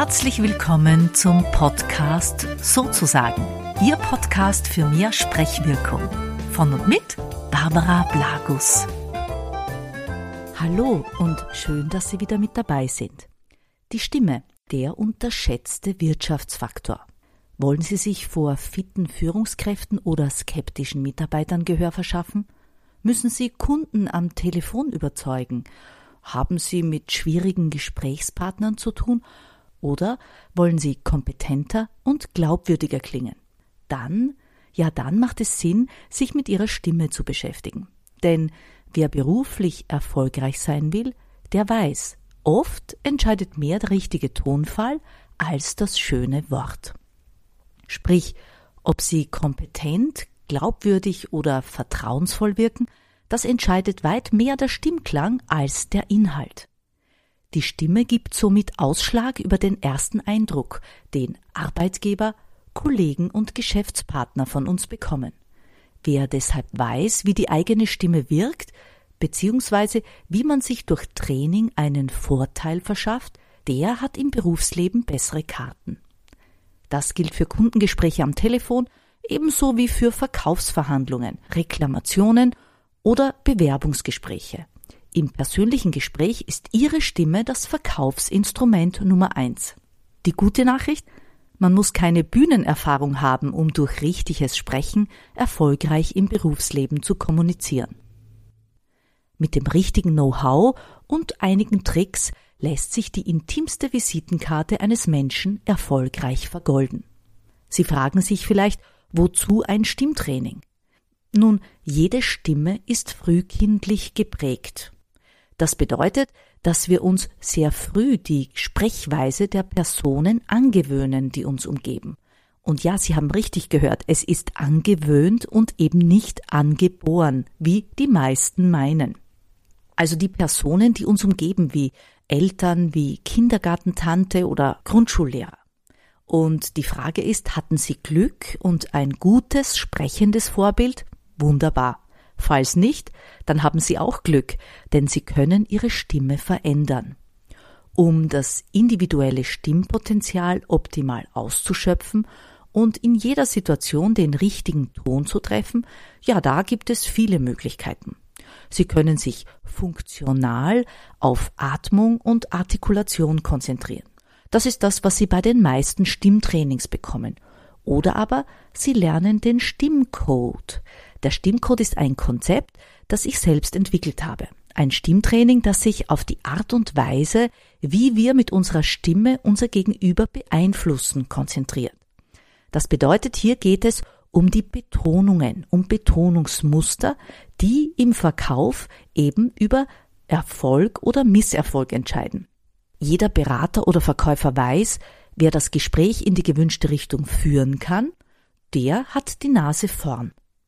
Herzlich willkommen zum Podcast Sozusagen, Ihr Podcast für mehr Sprechwirkung. Von und mit Barbara Blagus. Hallo und schön, dass Sie wieder mit dabei sind. Die Stimme, der unterschätzte Wirtschaftsfaktor. Wollen Sie sich vor fitten Führungskräften oder skeptischen Mitarbeitern Gehör verschaffen? Müssen Sie Kunden am Telefon überzeugen? Haben Sie mit schwierigen Gesprächspartnern zu tun? Oder wollen Sie kompetenter und glaubwürdiger klingen? Dann macht es Sinn, sich mit Ihrer Stimme zu beschäftigen. Denn wer beruflich erfolgreich sein will, der weiß, oft entscheidet mehr der richtige Tonfall als das schöne Wort. Sprich, ob Sie kompetent, glaubwürdig oder vertrauensvoll wirken, das entscheidet weit mehr der Stimmklang als der Inhalt. Die Stimme gibt somit Ausschlag über den ersten Eindruck, den Arbeitgeber, Kollegen und Geschäftspartner von uns bekommen. Wer deshalb weiß, wie die eigene Stimme wirkt, beziehungsweise wie man sich durch Training einen Vorteil verschafft, der hat im Berufsleben bessere Karten. Das gilt für Kundengespräche am Telefon, ebenso wie für Verkaufsverhandlungen, Reklamationen oder Bewerbungsgespräche. Im persönlichen Gespräch ist Ihre Stimme das Verkaufsinstrument Nummer 1. Die gute Nachricht? Man muss keine Bühnenerfahrung haben, um durch richtiges Sprechen erfolgreich im Berufsleben zu kommunizieren. Mit dem richtigen Know-how und einigen Tricks lässt sich die intimste Visitenkarte eines Menschen erfolgreich vergolden. Sie fragen sich vielleicht, wozu ein Stimmtraining? Nun, jede Stimme ist frühkindlich geprägt. Das bedeutet, dass wir uns sehr früh die Sprechweise der Personen angewöhnen, die uns umgeben. Und ja, Sie haben richtig gehört, es ist angewöhnt und eben nicht angeboren, wie die meisten meinen. Also die Personen, die uns umgeben, wie Eltern, wie Kindergartentante oder Grundschullehrer. Und die Frage ist, hatten Sie Glück und ein gutes, sprechendes Vorbild? Wunderbar. Falls nicht, dann haben Sie auch Glück, denn Sie können Ihre Stimme verändern. Um das individuelle Stimmpotenzial optimal auszuschöpfen und in jeder Situation den richtigen Ton zu treffen, da gibt es viele Möglichkeiten. Sie können sich funktional auf Atmung und Artikulation konzentrieren. Das ist das, was Sie bei den meisten Stimmtrainings bekommen. Oder aber Sie lernen den Stimmcode. Der Stimmcode ist ein Konzept, das ich selbst entwickelt habe. Ein Stimmtraining, das sich auf die Art und Weise, wie wir mit unserer Stimme unser Gegenüber beeinflussen, konzentriert. Das bedeutet, hier geht es um die Betonungen, um Betonungsmuster, die im Verkauf eben über Erfolg oder Misserfolg entscheiden. Jeder Berater oder Verkäufer weiß, wer das Gespräch in die gewünschte Richtung führen kann, der hat die Nase vorn.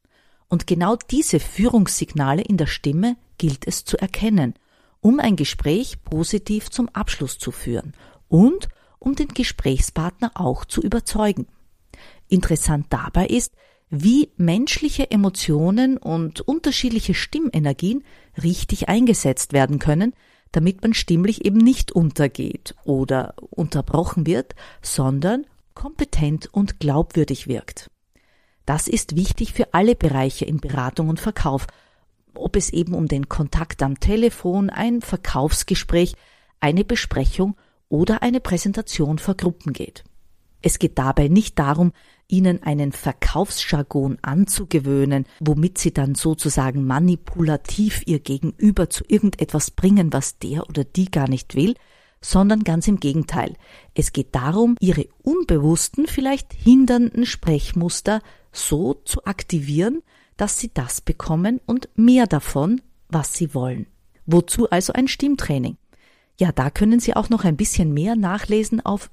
Und genau diese Führungssignale in der Stimme gilt es zu erkennen, um ein Gespräch positiv zum Abschluss zu führen und um den Gesprächspartner auch zu überzeugen. Interessant dabei ist, wie menschliche Emotionen und unterschiedliche Stimmenergien richtig eingesetzt werden können, damit man stimmlich eben nicht untergeht oder unterbrochen wird, sondern kompetent und glaubwürdig wirkt. Das ist wichtig für alle Bereiche in Beratung und Verkauf, ob es eben um den Kontakt am Telefon, ein Verkaufsgespräch, eine Besprechung oder eine Präsentation vor Gruppen geht. Es geht dabei nicht darum, Ihnen einen Verkaufsjargon anzugewöhnen, womit Sie dann sozusagen manipulativ Ihr Gegenüber zu irgendetwas bringen, was der oder die gar nicht will, sondern ganz im Gegenteil. Es geht darum, Ihre unbewussten, vielleicht hindernden Sprechmuster so zu aktivieren, dass Sie das bekommen und mehr davon, was Sie wollen. Wozu also ein Stimmtraining? Da können Sie auch noch ein bisschen mehr nachlesen auf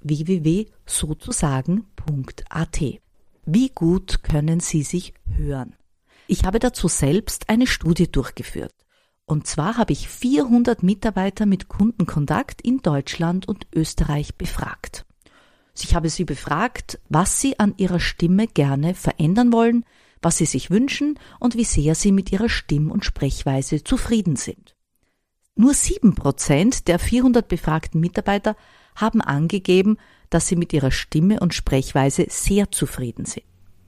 www.sozusagen.at. Wie gut können Sie sich hören? Ich habe dazu selbst eine Studie durchgeführt. Und zwar habe ich 400 Mitarbeiter mit Kundenkontakt in Deutschland und Österreich befragt. Ich habe sie befragt, was sie an ihrer Stimme gerne verändern wollen, was sie sich wünschen und wie sehr sie mit ihrer Stimm- und Sprechweise zufrieden sind. Nur 7% der 400 befragten Mitarbeiter haben angegeben, dass sie mit ihrer Stimme und Sprechweise sehr zufrieden sind.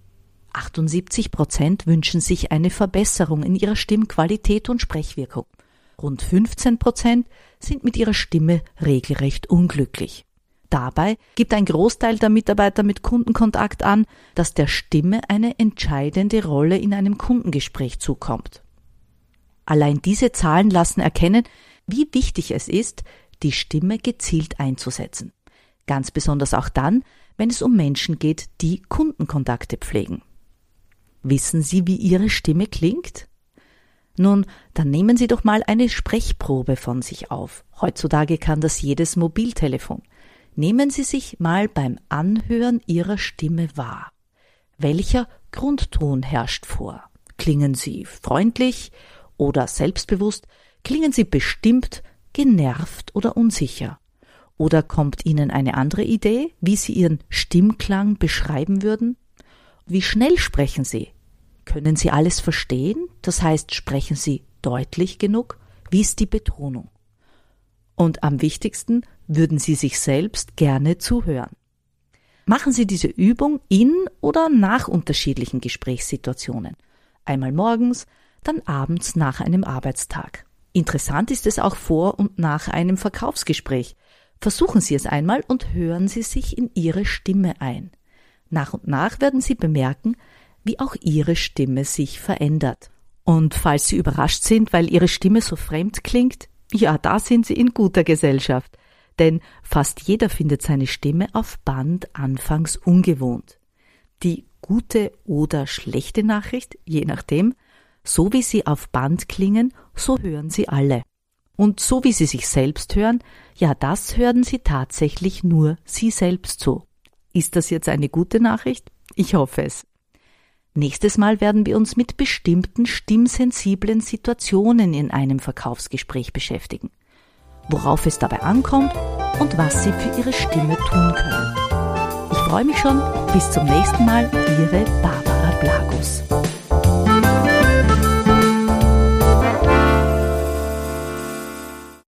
78% wünschen sich eine Verbesserung in ihrer Stimmqualität und Sprechwirkung. Rund 15% sind mit ihrer Stimme regelrecht unglücklich. Dabei gibt ein Großteil der Mitarbeiter mit Kundenkontakt an, dass der Stimme eine entscheidende Rolle in einem Kundengespräch zukommt. Allein diese Zahlen lassen erkennen, wie wichtig es ist, die Stimme gezielt einzusetzen. Ganz besonders auch dann, wenn es um Menschen geht, die Kundenkontakte pflegen. Wissen Sie, wie Ihre Stimme klingt? Nun, dann nehmen Sie doch mal eine Sprechprobe von sich auf. Heutzutage kann das jedes Mobiltelefon. Nehmen Sie sich mal beim Anhören Ihrer Stimme wahr. Welcher Grundton herrscht vor? Klingen Sie freundlich oder selbstbewusst? Klingen Sie bestimmt, genervt oder unsicher? Oder kommt Ihnen eine andere Idee, wie Sie Ihren Stimmklang beschreiben würden? Wie schnell sprechen Sie? Können Sie alles verstehen? Das heißt, sprechen Sie deutlich genug? Wie ist die Betonung? Und am wichtigsten, würden Sie sich selbst gerne zuhören? Machen Sie diese Übung in oder nach unterschiedlichen Gesprächssituationen. Einmal morgens, dann abends nach einem Arbeitstag. Interessant ist es auch vor und nach einem Verkaufsgespräch. Versuchen Sie es einmal und hören Sie sich in Ihre Stimme ein. Nach und nach werden Sie bemerken, wie auch Ihre Stimme sich verändert. Und falls Sie überrascht sind, weil Ihre Stimme so fremd klingt, ja, da sind Sie in guter Gesellschaft. Denn fast jeder findet seine Stimme auf Band anfangs ungewohnt. Die gute oder schlechte Nachricht, je nachdem, so wie Sie auf Band klingen, so hören Sie alle. Und so wie Sie sich selbst hören, ja, das hören Sie tatsächlich nur Sie selbst so. Ist das jetzt eine gute Nachricht? Ich hoffe es. Nächstes Mal werden wir uns mit bestimmten stimmsensiblen Situationen in einem Verkaufsgespräch beschäftigen. Worauf es dabei ankommt und was Sie für Ihre Stimme tun können. Ich freue mich schon. Bis zum nächsten Mal. Ihre Barbara Blagus.